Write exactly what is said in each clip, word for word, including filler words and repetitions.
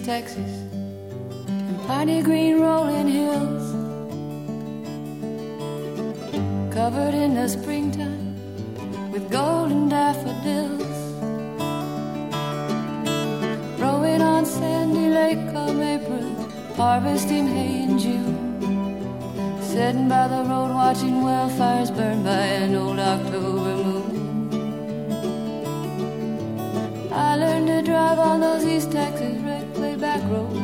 Texas and piney green rolling hills, covered in the springtime with golden daffodils, rowing on Sandy Lake come April, harvesting hay in June, sitting by the road watching wildfires burn by an old October moon. I learned to drive on those East Texas red clay back roads,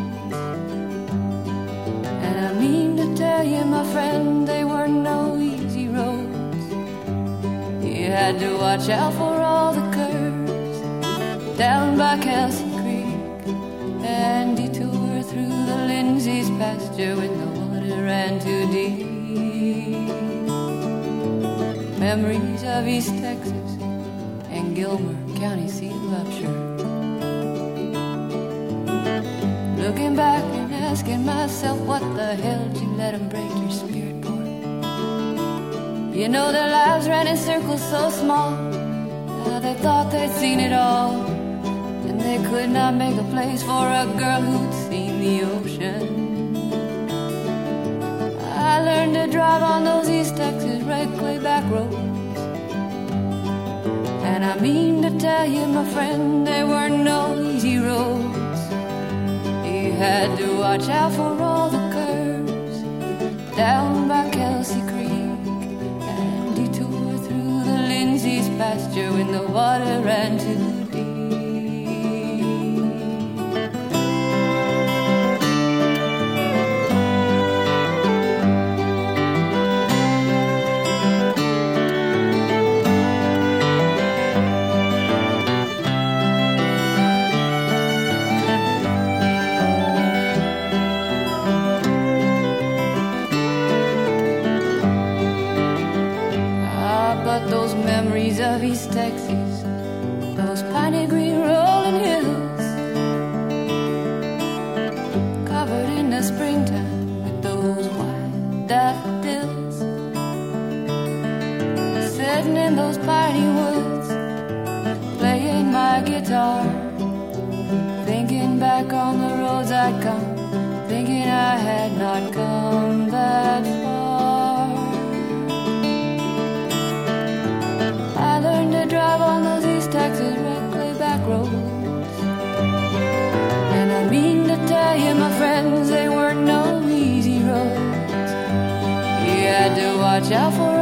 and I mean to tell you, my friend, they weren't no easy roads. You had to watch out for all the curves down by Kelsey Creek, and detour through the Lindsay's pasture when the water ran too deep. Memories of East Texas and Gilmer County seat of Upshur. Looking back and asking myself, what the hell did you let them break your spirit for? You know their lives ran in circles so small, uh, they thought they'd seen it all, and they could not make a place for a girl who'd seen the ocean. I learned to drive on those East Texas red clay back roads, and I mean to tell you, my friend, there weren't no easy roads. You had to watch out for all the curves down by Kelsey Creek, and detour through the Lindsay's pasture when the water ran too deep. Those memories of East Texas, those piney green rolling hills, covered in the springtime with those white daffodils, sitting in those piney woods, playing my guitar, thinking back on the roads I'd come, thinking I had not come that far. I learned to drive on those East Texas red clay back roads, and I mean to tell you, my friends, they weren't no easy roads. You had to watch out for